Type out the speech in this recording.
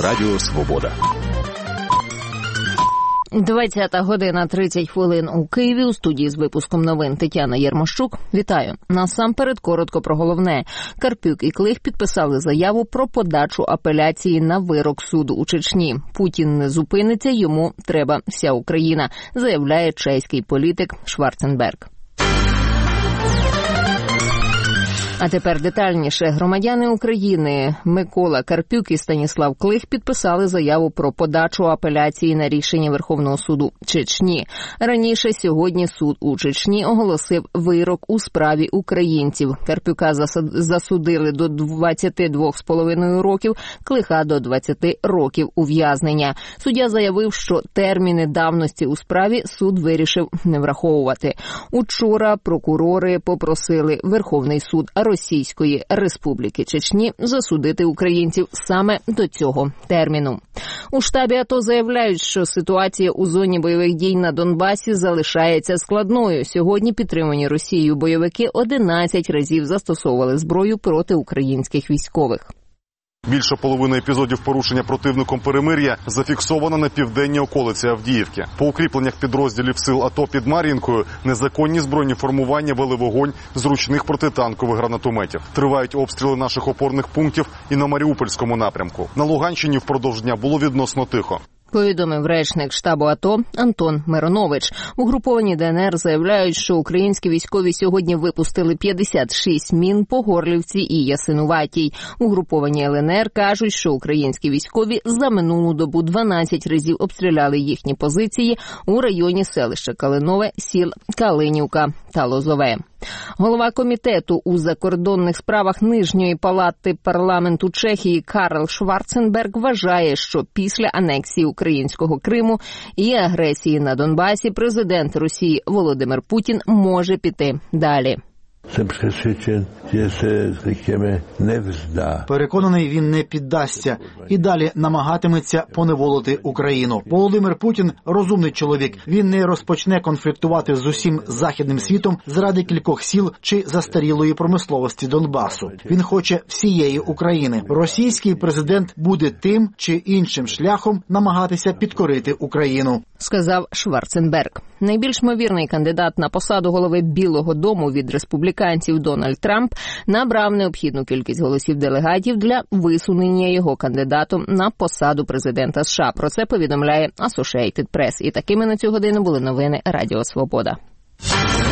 Радіо Свобода. 20:30 у Києві. У студії з випуском новин Тетяна Єрмощук. Вітаю. Насамперед коротко про головне. Карпюк і Клих підписали заяву про подачу апеляції на вирок суду у Чечні. Путін не зупиниться, йому треба вся Україна, заявляє чеський політик Шварценберг. А тепер детальніше. Громадяни України Микола Карпюк і Станіслав Клих підписали заяву про подачу апеляції на рішення Верховного суду Чечні. Раніше сьогодні суд у Чечні оголосив вирок у справі українців. Карпюка засудили до 22,5 років, Клиха до 20 років ув'язнення. Суддя заявив, що терміни давності у справі суд вирішив не враховувати. Учора прокурори попросили Верховний суд Російської Республіки Чечні засудити українців саме до цього терміну. У штабі АТО заявляють, що ситуація у зоні бойових дій на Донбасі залишається складною. Сьогодні підтримані Росією бойовики 11 разів застосовували зброю проти українських військових. Більше половини епізодів порушення противником перемир'я зафіксовано на південній околиці Авдіївки. По укріпленнях підрозділів сил АТО під Мар'їнкою незаконні збройні формування вели вогонь з ручних протитанкових гранатометів. Тривають обстріли наших опорних пунктів і на Маріупольському напрямку. На Луганщині впродовж дня було відносно тихо. Повідомив речник штабу АТО Антон Миронович. Угруповані ДНР заявляють, що українські військові сьогодні випустили 56 мін по Горлівці і Ясинуватій. Угруповані ЛНР кажуть, що українські військові за минулу добу 12 разів обстріляли їхні позиції у районі селища Калинове, сіл Калинівка та Лозове. Голова комітету у закордонних справах Нижньої палати парламенту Чехії Карл Шварценберг вважає, що після анексії українського Криму і агресії на Донбасі президент Росії Володимир Путін може піти далі. Переконаний, він не піддасться і далі намагатиметься поневолити Україну. Володимир Путін – розумний чоловік. Він не розпочне конфліктувати з усім західним світом заради кількох сіл чи застарілої промисловості Донбасу. Він хоче всієї України. Російський президент буде тим чи іншим шляхом намагатися підкорити Україну, сказав Шварценберг. Найбільш ймовірний кандидат на посаду голови Білого дому від республіканців Дональд Трамп набрав необхідну кількість голосів делегатів для висунення його кандидатом на посаду президента США. Про це повідомляє Associated Press. І такими на цю годину були новини Радіо Свобода.